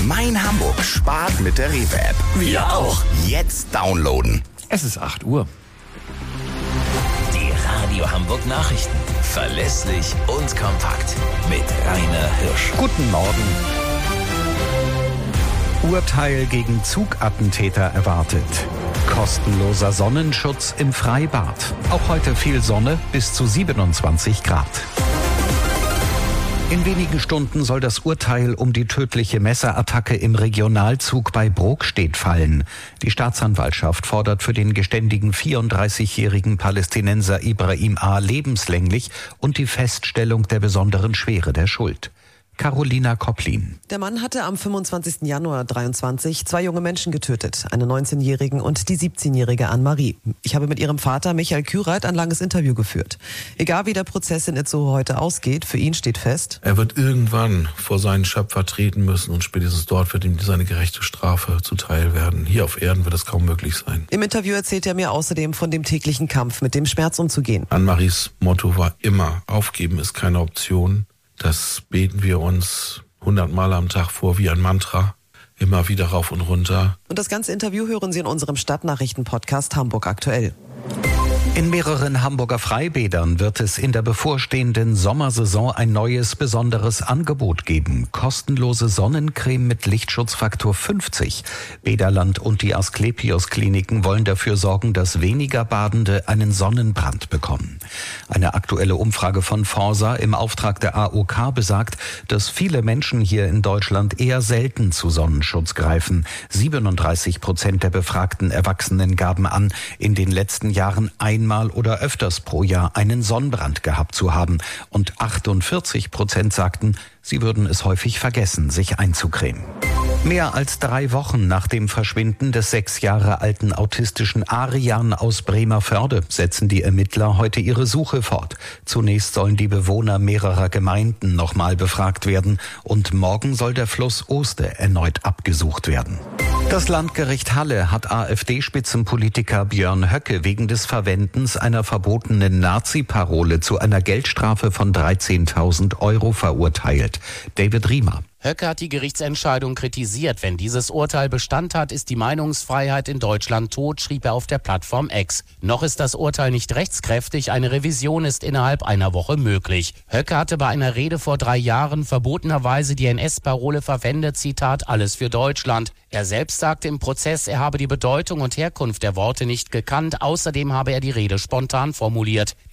Mein Hamburg spart mit der Rewe-App. Wir auch. Jetzt downloaden. Es ist 8 Uhr. Die Radio Hamburg Nachrichten. Verlässlich und kompakt. Mit Rainer Hirsch. Guten Morgen. Urteil gegen Zugattentäter erwartet. Kostenloser Sonnenschutz im Freibad. Auch heute viel Sonne, bis zu 27 Grad. In wenigen Stunden soll das Urteil um die tödliche Messerattacke im Regionalzug bei Brokstedt fallen. Die Staatsanwaltschaft fordert für den geständigen 34-jährigen Palästinenser Ibrahim A. lebenslänglich und die Feststellung der besonderen Schwere der Schuld. Carolina Kopplin. Der Mann hatte am 25. Januar 23 2 junge Menschen getötet, einen 19-jährigen und die 17-jährige Anne-Marie. Ich habe mit ihrem Vater Michael Kürath ein langes Interview geführt. Egal wie der Prozess in Itzehoe heute ausgeht, für ihn steht fest: Er wird irgendwann vor seinen Schöpfer treten müssen und spätestens dort wird ihm seine gerechte Strafe zuteil werden. Hier auf Erden wird das kaum möglich sein. Im Interview erzählt er mir außerdem von dem täglichen Kampf, mit dem Schmerz umzugehen. Anne-Maries Motto war immer: Aufgeben ist keine Option. Das beten wir uns 100 Mal am Tag vor wie ein Mantra. Immer wieder rauf und runter. Und das ganze Interview hören Sie in unserem Stadtnachrichten-Podcast Hamburg aktuell. In mehreren Hamburger Freibädern wird es in der bevorstehenden Sommersaison ein neues, besonderes Angebot geben. Kostenlose Sonnencreme mit Lichtschutzfaktor 50. Bäderland und die Asklepios-Kliniken wollen dafür sorgen, dass weniger Badende einen Sonnenbrand bekommen. Eine aktuelle Umfrage von Forsa im Auftrag der AOK besagt, dass viele Menschen hier in Deutschland eher selten zu Sonnenschutz greifen. 37% der befragten Erwachsenen gaben an, in den letzten Jahren einmal oder öfters pro Jahr einen Sonnenbrand gehabt zu haben. Und 48% sagten, sie würden es häufig vergessen, sich einzucremen. Mehr als 3 Wochen nach dem Verschwinden des 6 Jahre alten autistischen Arian aus Bremervörde setzen die Ermittler heute ihre Suche fort. Zunächst sollen die Bewohner mehrerer Gemeinden nochmal befragt werden und morgen soll der Fluss Oste erneut abgesucht werden. Das Landgericht Halle hat AfD-Spitzenpolitiker Björn Höcke wegen des Verwendens einer verbotenen Nazi-Parole zu einer Geldstrafe von 13.000 € verurteilt. David Riemer. Höcke hat die Gerichtsentscheidung kritisiert. Wenn dieses Urteil Bestand hat, ist die Meinungsfreiheit in Deutschland tot, schrieb er auf der Plattform X. Noch ist das Urteil nicht rechtskräftig, eine Revision ist innerhalb einer Woche möglich. Höcke hatte bei einer Rede vor 3 Jahren verbotenerweise die NS-Parole verwendet, Zitat, alles für Deutschland. Er selbst sagte im Prozess, er habe die Bedeutung und Herkunft der Worte nicht gekannt, außerdem habe er die Rede spontan formuliert.